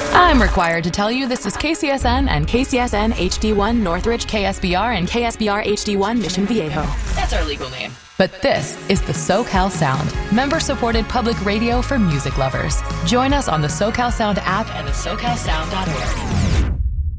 I'm required to tell you this is KCSN and KCSN HD1 Northridge KSBR and KSBR HD1 Mission Viejo. That's our legal name. But this is the SoCal Sound, member-supported public radio for music lovers. Join us on the SoCal Sound app and the SoCalSound.org.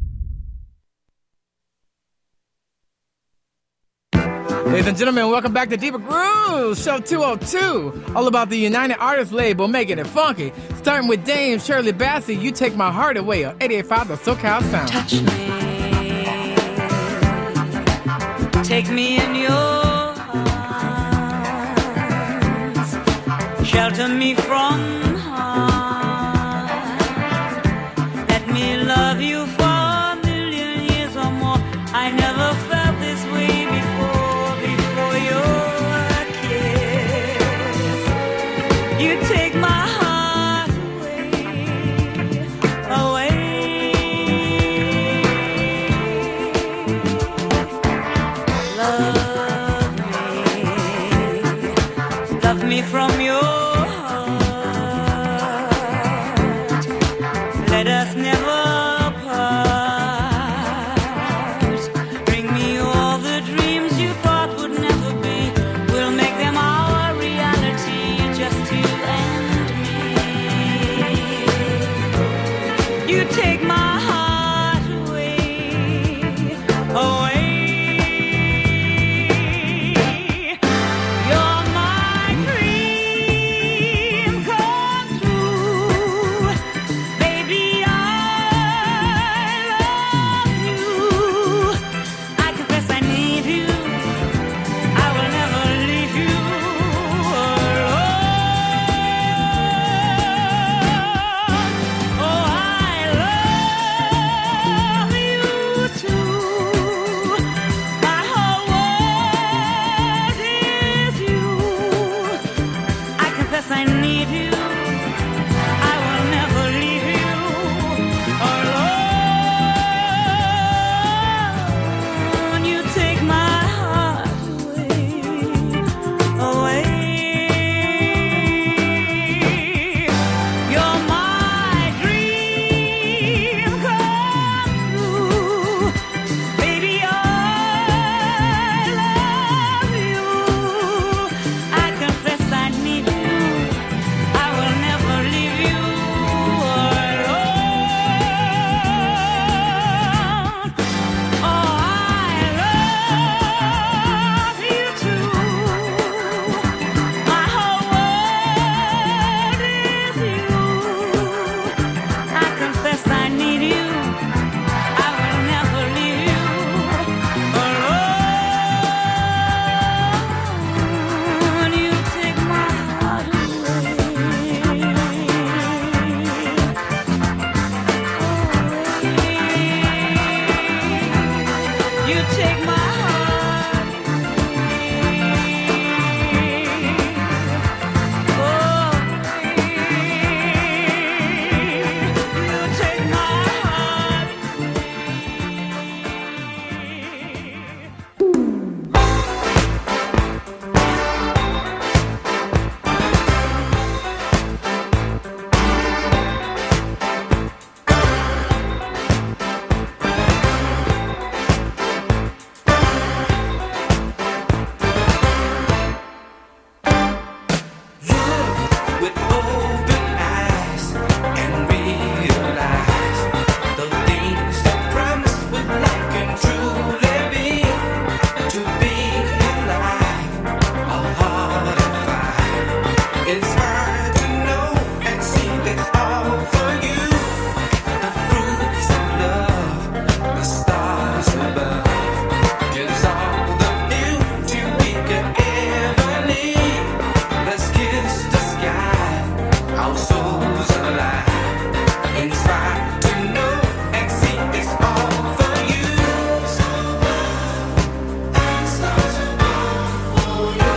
Ladies and gentlemen, welcome back to Deeper Grooves, Show 202. All about the United Artists label, making it funky. Starting with Dame Shirley Bassey, You Take My Heart Away on 88.5 The SoCal Sound. Touch me, take me in your arms, shelter me from harm. Let me love you for a million years or more. I never felt this way before. You take my heart away, love me from your heart. Let us never part. Bring me all the dreams you thought would never be. We'll make them our reality, just you and me. You take my heart away, away. You're my dream come true. Baby, I love you. I confess I need you. I will never leave you alone. Oh, I love you too. My whole world is you. I confess I need you. I will never leave you alone. You take my heart away, away. You're my dream come true. Baby, I love you. I confess I need you. I will never leave you alone. Oh, I love you too. My whole world is you. I confess I need you. I will never leave you alone. You take my heart away. You take my heart you take my heart with open eyes and realize the things that promise what life can truly be. To be alive, a hard to find. It's hard to know and see that's all for you. The fruits of love, the stars above, gives all the beauty we could ever need. Let's kiss the sky, our souls alive. Inspired to know and see it's all for you. Stars above for you.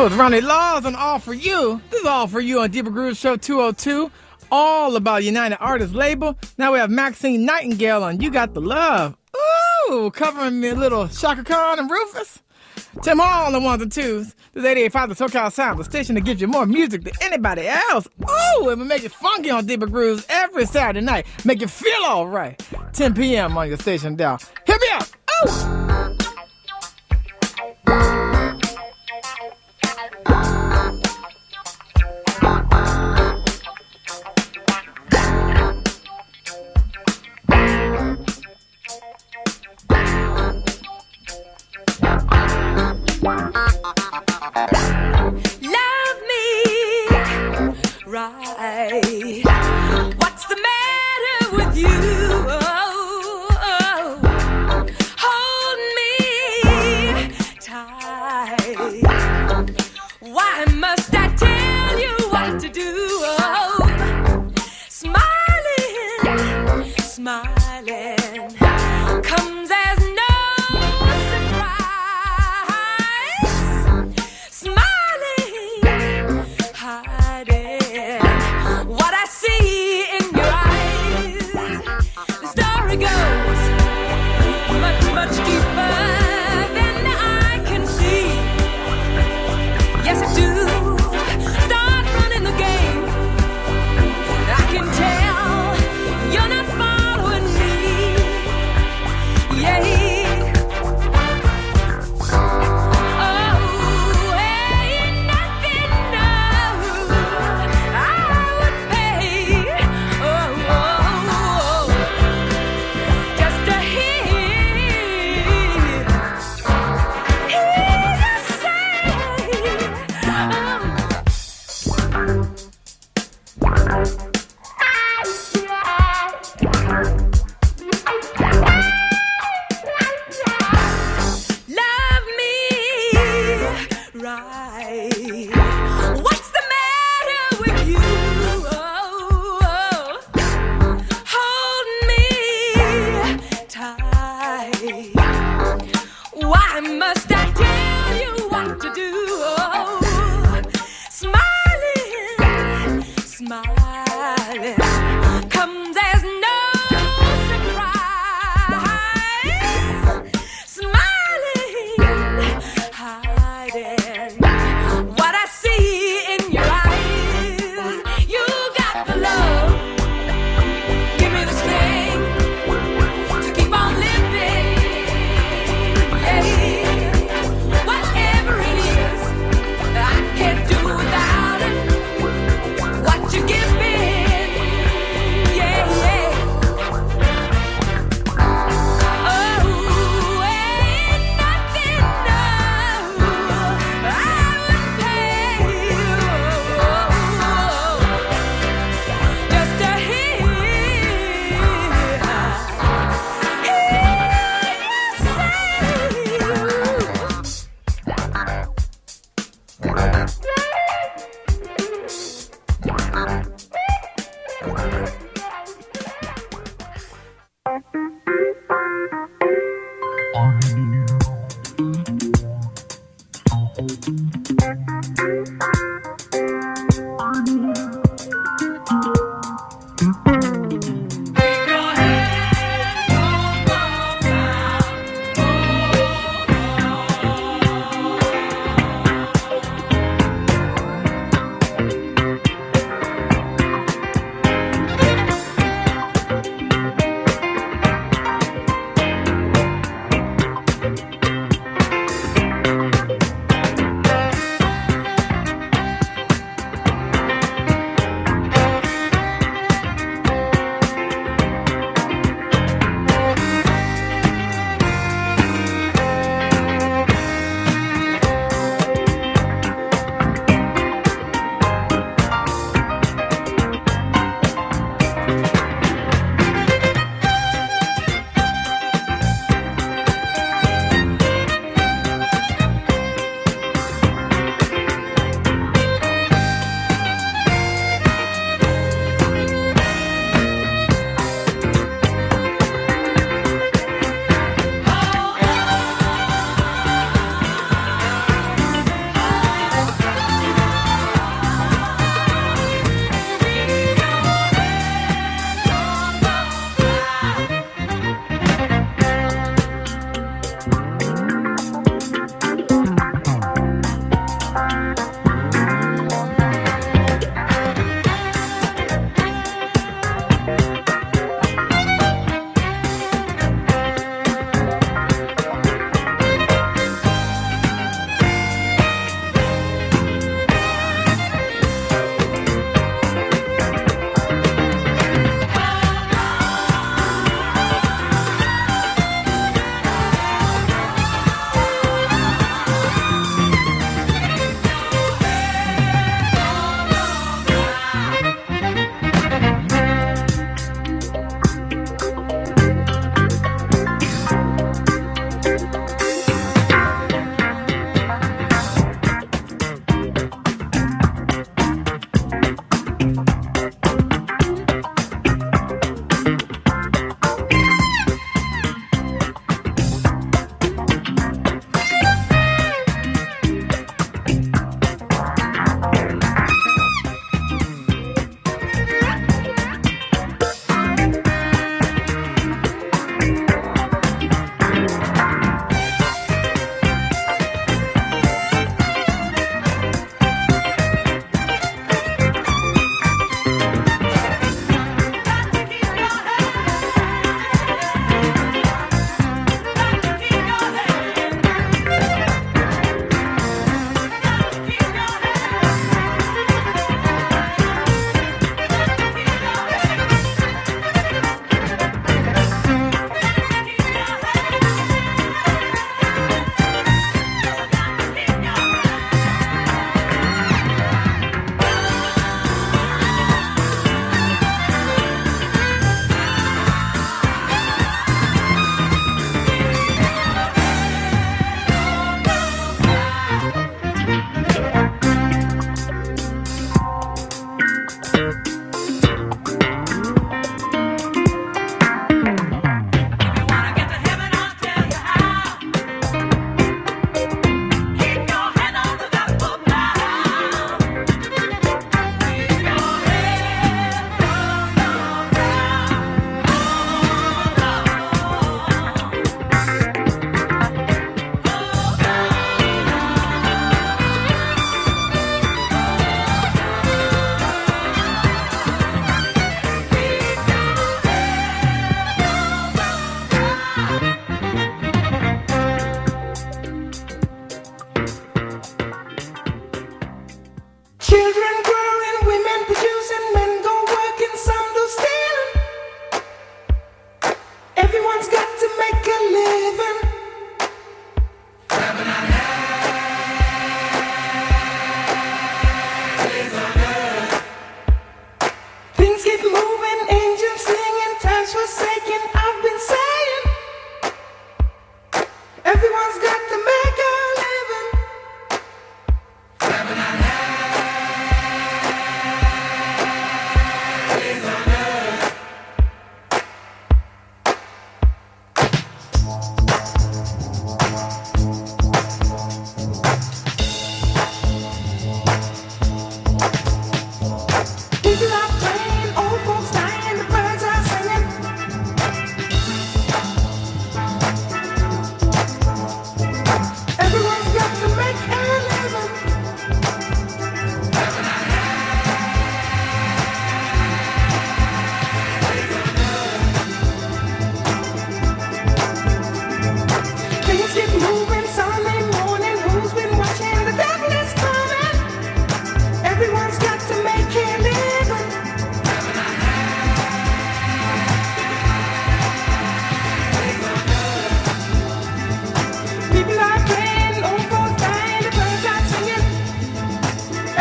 That was Ronnie Laws on All For You. This is All For You on Deeper Grooves Show 202. All about United Artists label. Now we have Maxine Nightingale on You Got the Love. Ooh, covering me a little Shaka Khan and Rufus. Tim Hall on the ones and twos. This is 88.5 The SoCal Sound, the station that gives you more music than anybody else. Ooh, it will make you funky on Deeper Grooves every Saturday night. Make you feel all right. 10 p.m. on your station dial. Hit me up. Ooh! Love me right. What's the matter with you? Hold me tight. Why must I tell you what to do? Smiling, smiling comes as no surprise. Smiling, hiding what I see.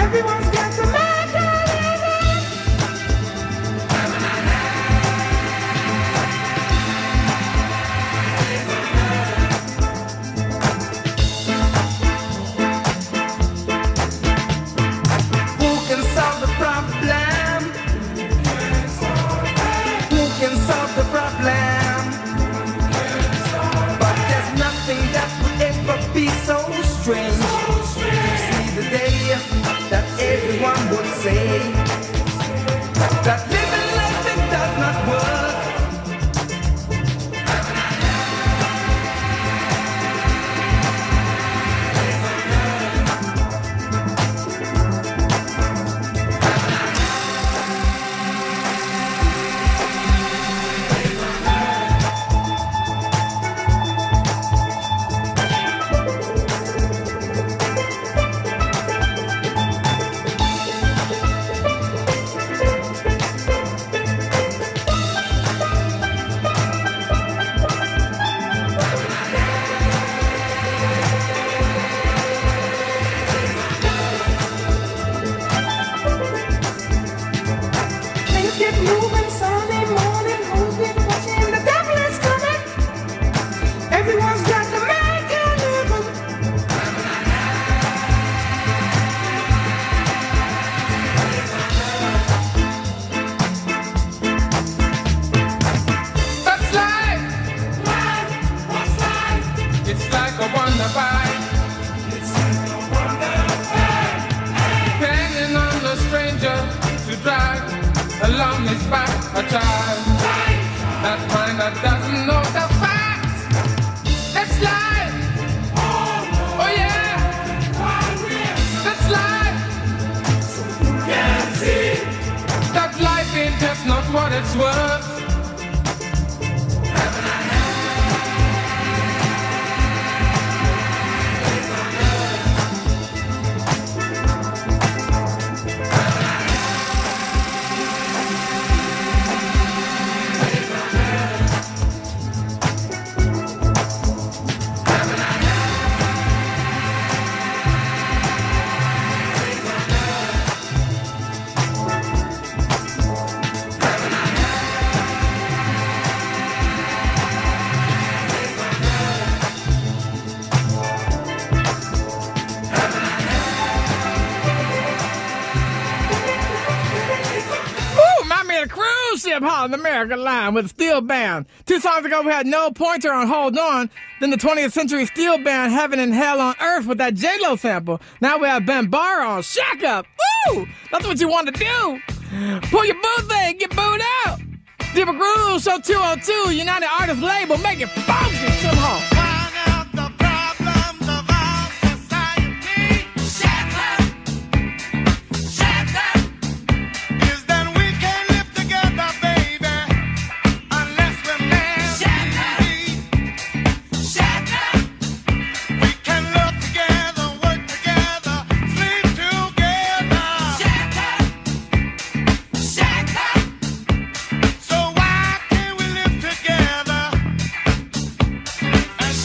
Everyone's got to make a living. Who can solve the problem? Who can solve the problem? But there's nothing that would ever be so strange. See the day that everyone would say that living like it does not work. Things get moving Sunday morning. Who's been watching? The devil is coming. Everyone's got to make a living. That's life. What's life? It's like a wonder bite. Depending on the stranger to drive along his back a child. That kind that doesn't know the facts. That's life. Oh yeah. That's life. That life ain't just not what it's worth. Ooh, I made a cruise ship hauling the American line with a steel band. 2 songs ago, we had No Pointer on Hold On. Then the 20th Century Steel Band, Heaven and Hell on Earth with that J-Lo sample. Now we have Ben Barr on Shack Up. Woo! That's what you want to do. Pull your boot thing, get booed out. Deeper Groove, Show 202, United Artists label, make it funky somehow. So why can't we live together?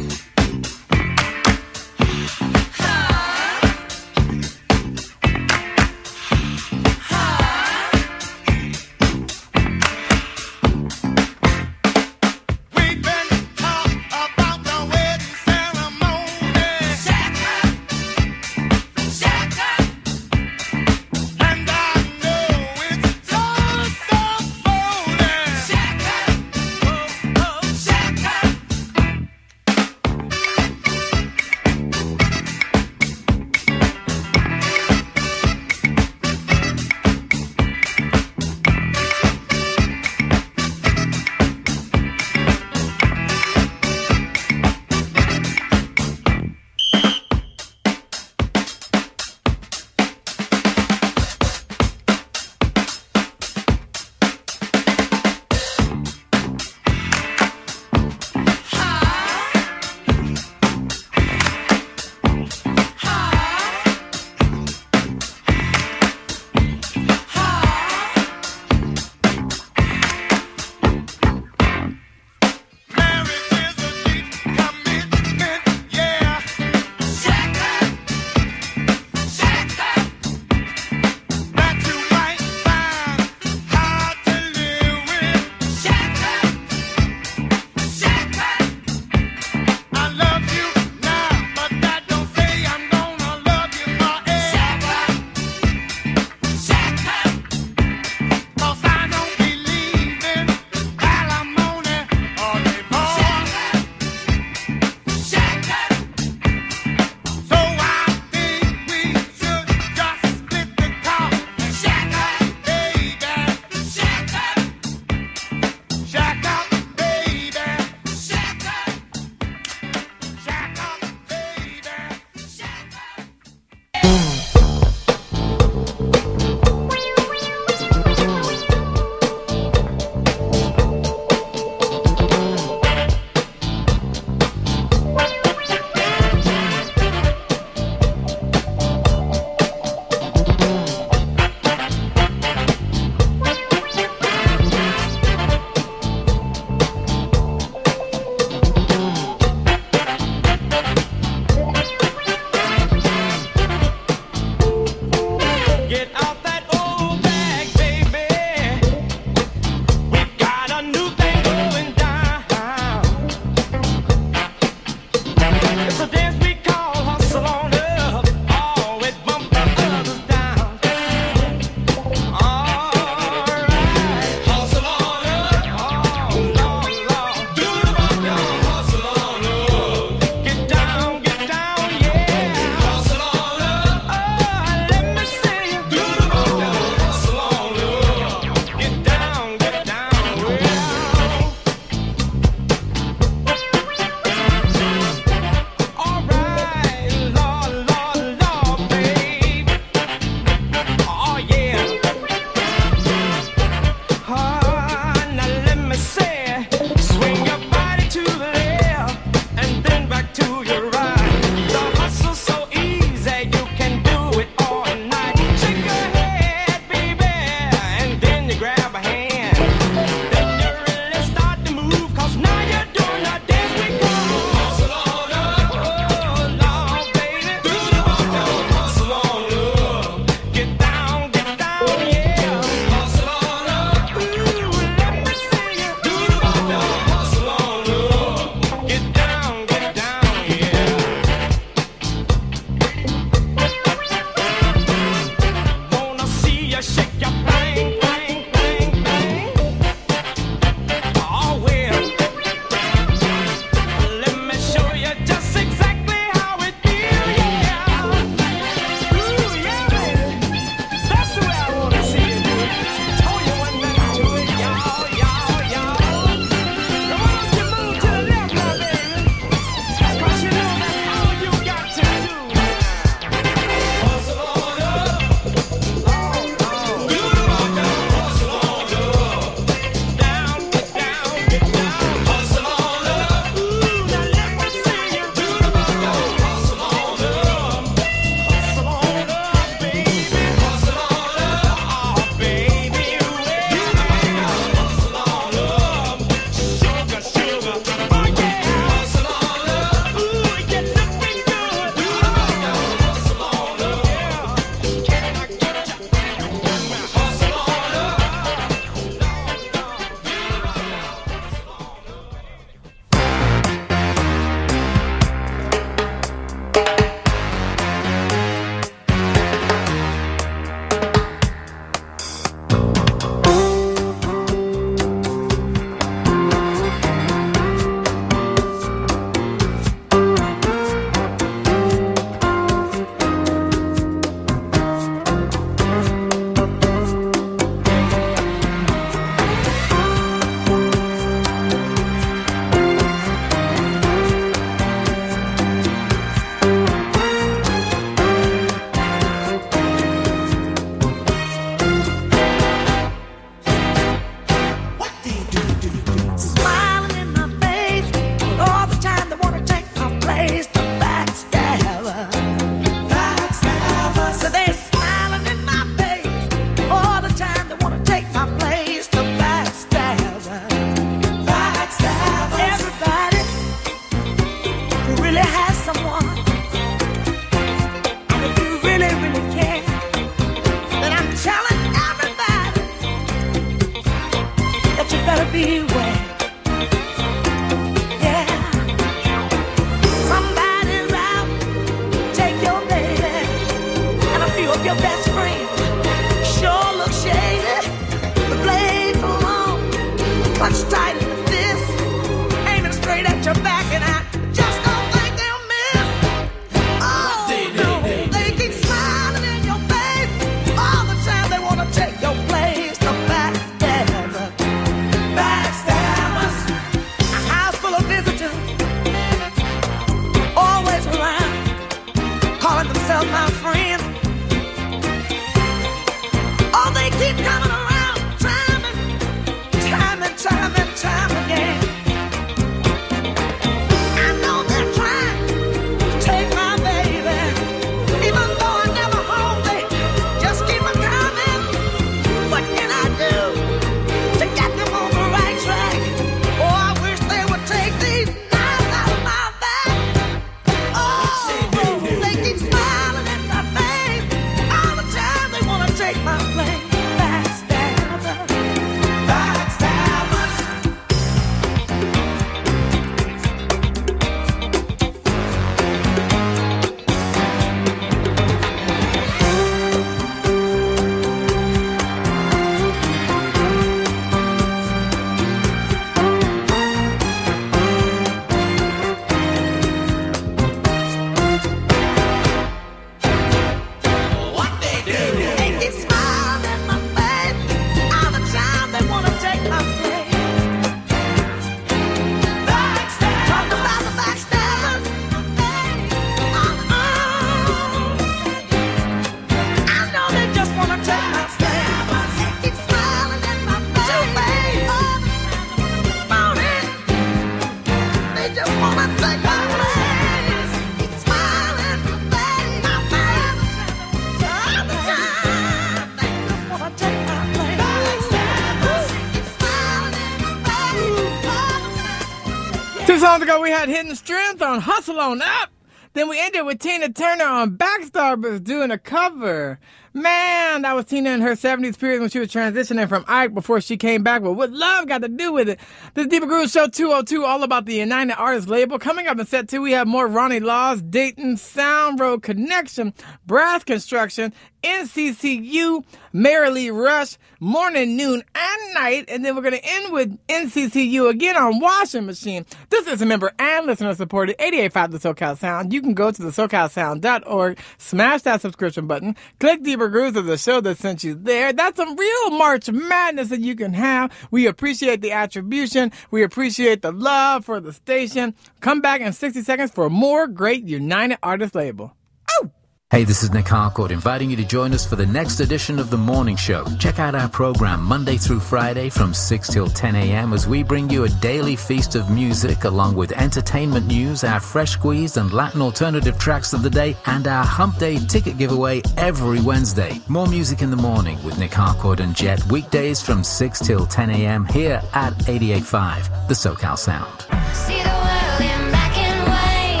2 songs ago, we had Hidden Strength on Hustle On Up. Then we ended with Tina Turner on Backstarburst doing a cover. Man, that was Tina in her 70s period when she was transitioning from Ike before she came back. But what love got to do with it? This Deeper Groove Show 202, all about the United Artists label. Coming up in set 2, we have more Ronnie Laws, Dayton, Sound Road Connection, Brass Construction, NCCU, Merrily Rush, morning, noon, and night. And then we're going to end with NCCU again on Washing Machine. This is a member and listener supported 88.5 The SoCal Sound. You can go to the SoCalSound.org, smash that subscription button, click Deeper Grooves of the show that sent you there. That's some real March Madness that you can have. We appreciate the attribution. We appreciate the love for the station. Come back in 60 seconds for more great United Artists label. Hey, this is Nick Harcourt inviting you to join us for the next edition of The Morning Show. Check out our program Monday through Friday from 6 till 10 a.m. as we bring you a daily feast of music along with entertainment news, our fresh squeeze and Latin alternative tracks of the day, and our Hump Day ticket giveaway every Wednesday. More music in the morning with Nick Harcourt and Jet weekdays from 6 till 10 a.m. here at 88.5 The SoCal Sound. See the world in black and white.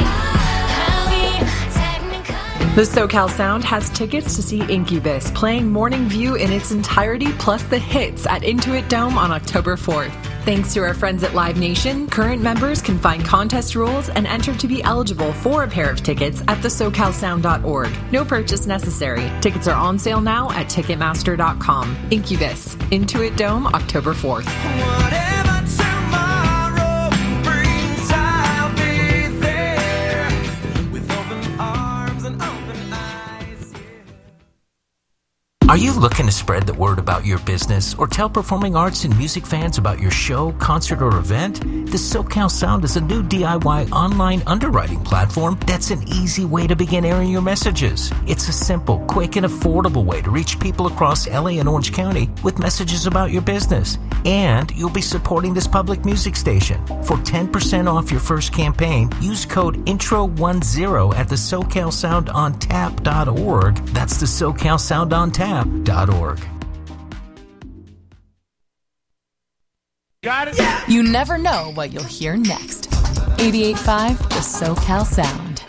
The SoCal Sound has tickets to see Incubus playing Morning View in its entirety plus the hits at Intuit Dome on October 4th. Thanks to our friends at Live Nation, current members can find contest rules and enter to be eligible for a pair of tickets at thesocalsound.org. No purchase necessary. Tickets are on sale now at Ticketmaster.com. Incubus, Intuit Dome, October 4th. Whatever tomorrow brings, I'll be there with open arms and open eyes. Are you looking to spread the word about your business or tell performing arts and music fans about your show, concert, or event? The SoCal Sound is a new DIY online underwriting platform that's an easy way to begin airing your messages. It's a simple, quick, and affordable way to reach people across LA and Orange County with messages about your business. And you'll be supporting this public music station. For 10% off your first campaign, use code INTRO10 at the SoCalSoundOnTap.org. That's the SoCalSoundOnTap.org. Got it? Yeah. You never know what you'll hear next. 88.5 The SoCal Sound.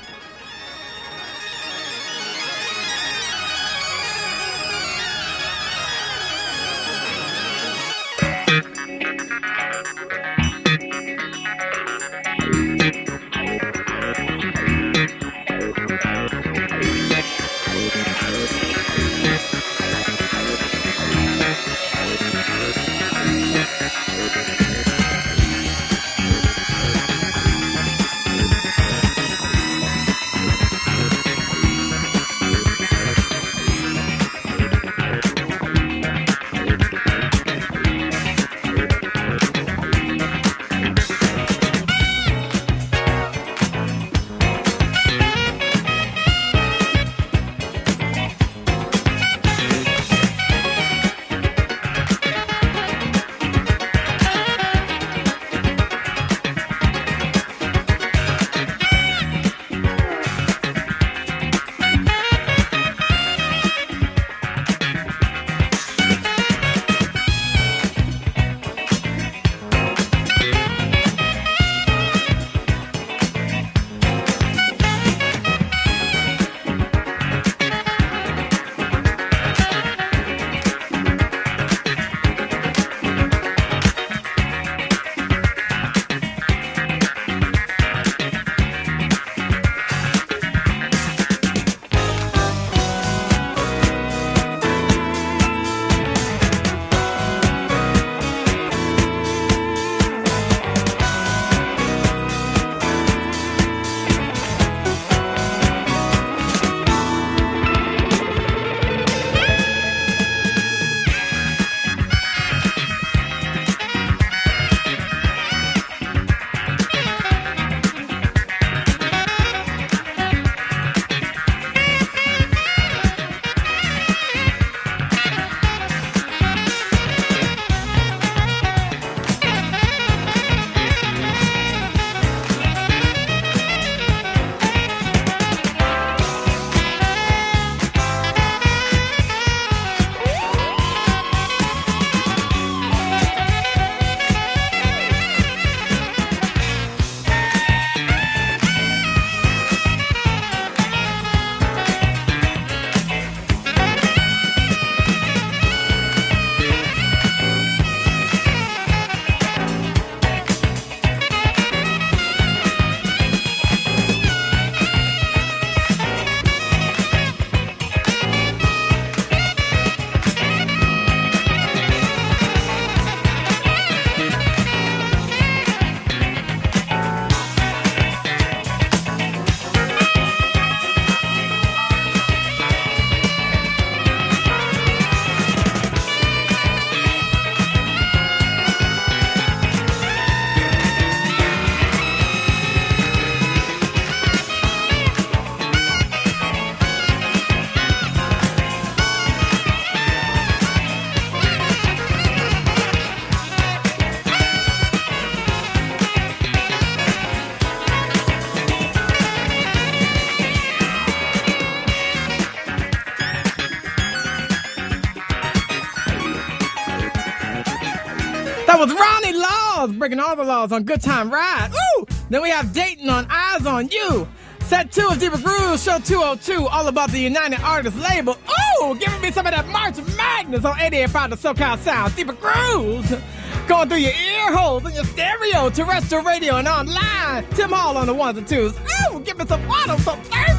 That was Ronnie Laws, breaking all the laws on Good Time Ride. Ooh! Then we have Dayton on Eyes on You. Set 2 of Deeper Grooves, show 202, all about the United Artists label. Ooh! Giving me some of that March Madness on 88.5 The SoCal Sound. Deeper Grooves. Going through your ear holes and your stereo, terrestrial radio, and online. Tim Hall on the ones and twos. Ooh! Give me some water, some thirsty.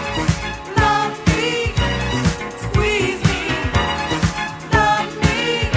Squeeze me, love me.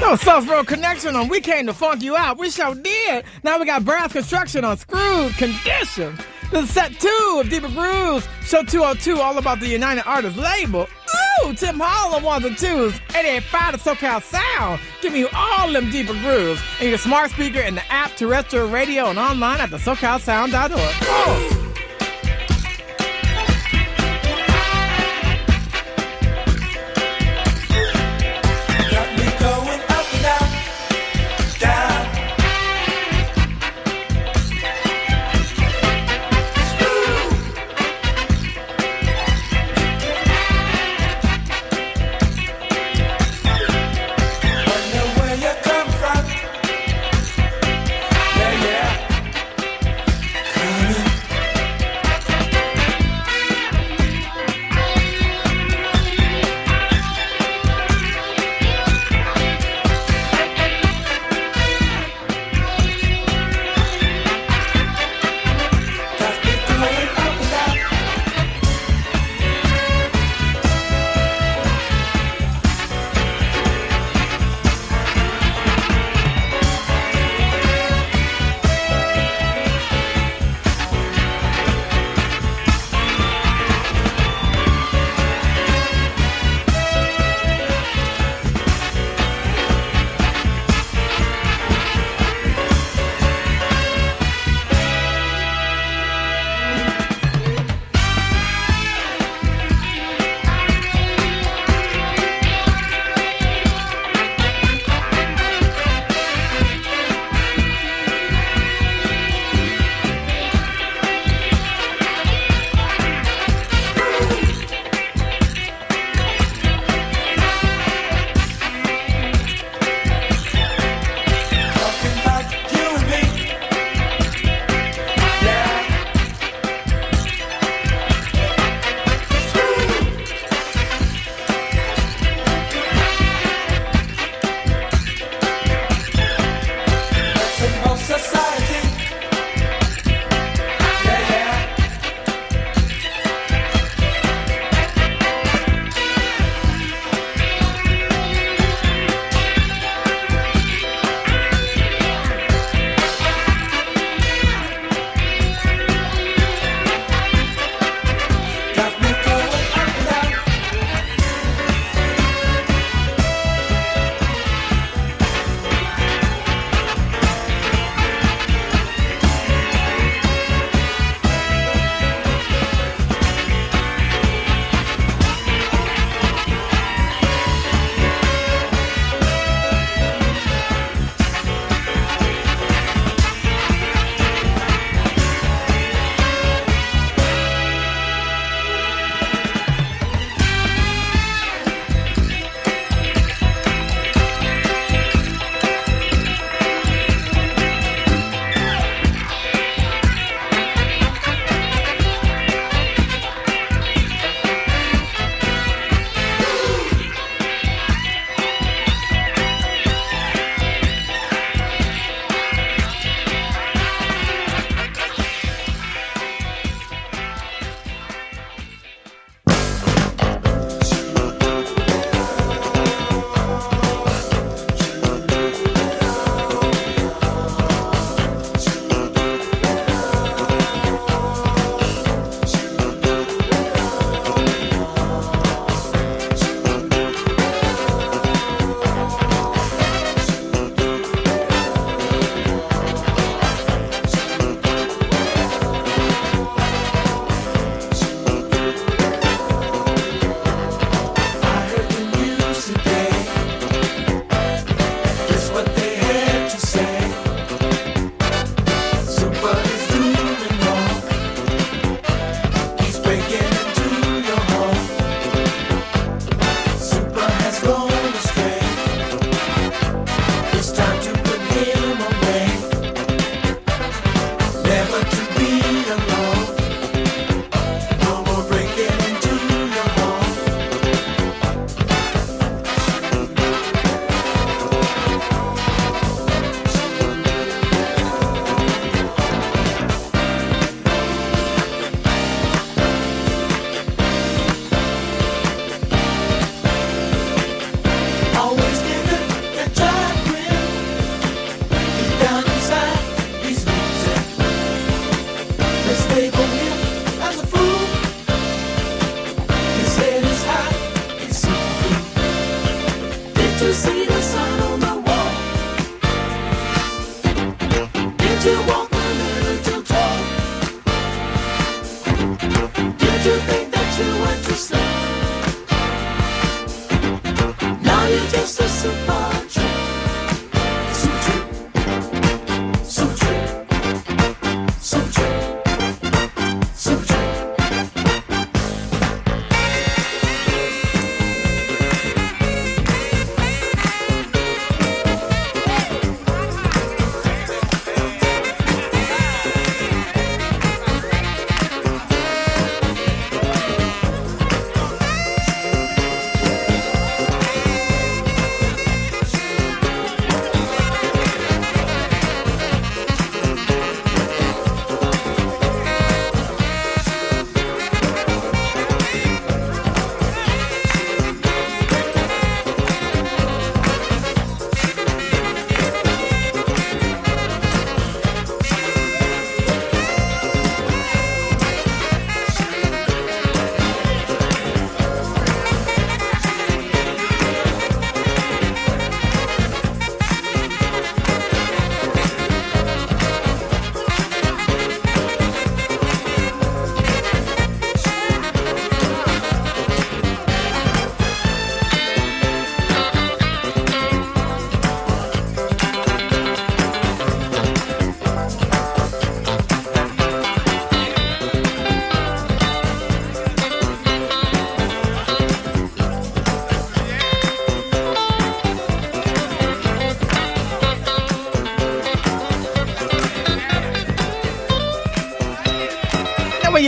That was South Road Connection on We Came to Funk You Out. We sure did. Now we got Brass Construction on Screwed Conditions. This is set 2 of Deeper Grooves, show 202, all about the United Artists label. Ooh, Tim Hall on ones and twos, 88.5 the SoCal Sound, giving you all them Deeper Grooves in your smart speaker and the app, terrestrial radio, and online at the SoCalSound.org. Oh. Yeah, yeah.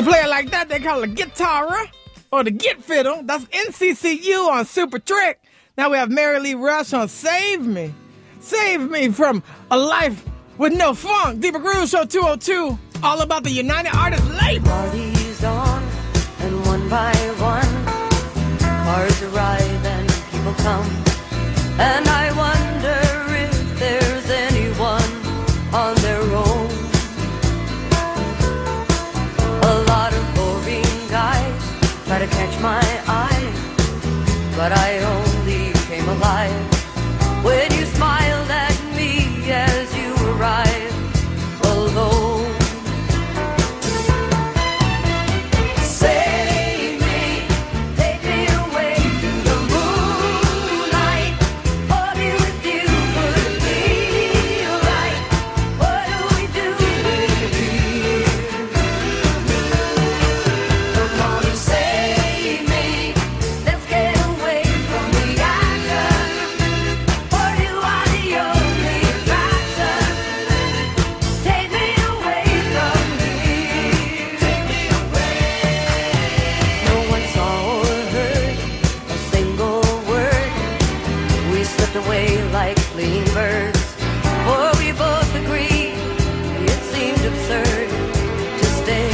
you play it like that, they call it a guitar or the git fiddle. That's NCCU on Super Trick. Now we have Mary Lee Rush on Save Me. Save me from a life with no funk. Deeper Groove Show 202, all about the United Artists label. Parties on, and one by one, cars arrive and people come. And I wonder if there's anyone on their own. A lot of boring guys try to catch my eye, but I only came alive when you smiled at me as you arrived alone. Save me, take me away to the moonlight. Hold me with you, could it be right? What do we do here? Come on and save me. Let's get away from the action. For you are the only attraction. Take me away from here. Take me away. No one saw or heard a single word. We slipped away like fleeing birds. For we both agreed it seemed absurd to stay.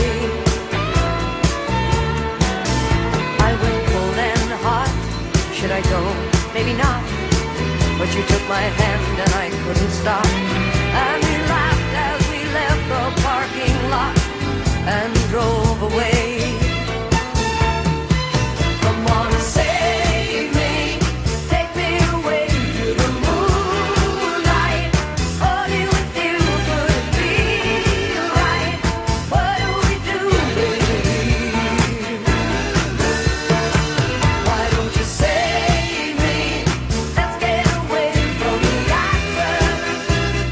I went cold and hot. Should I go? Maybe not. But you took my hand and I couldn't stop. And we laughed as we left the parking lot and drove away. Come on and save me. Take me away to the moonlight. Only with you could it be right. What do we do here? Why don't you save me? Let's get away from the action.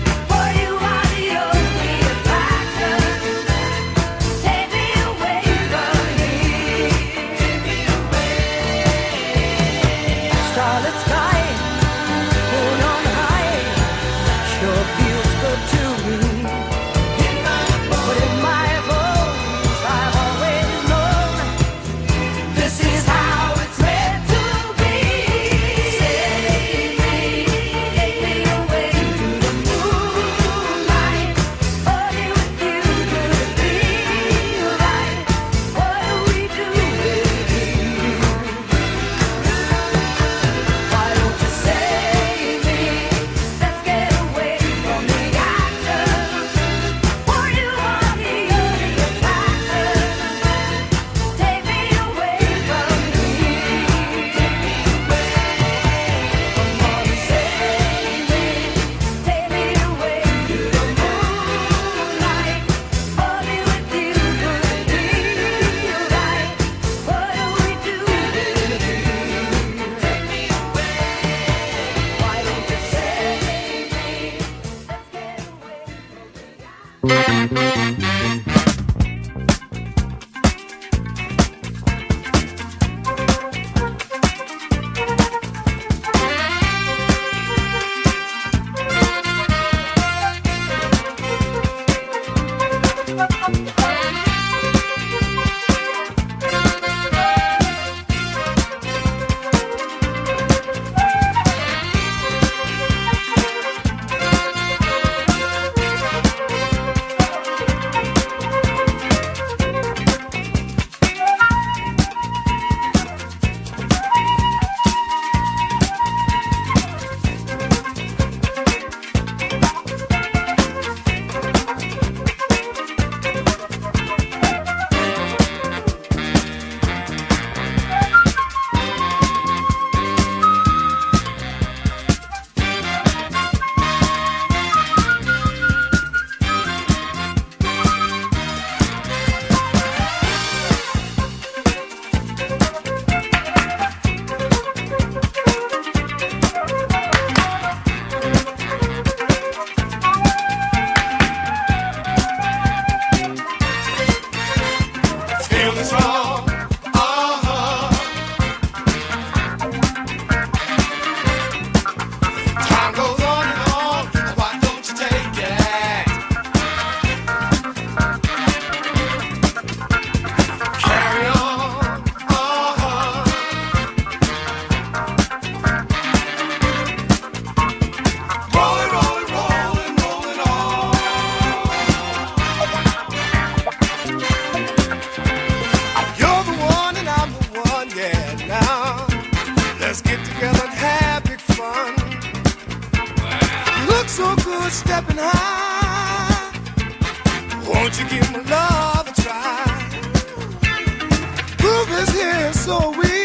was stepping high. Won't you give my love a try? Groove is here so weak.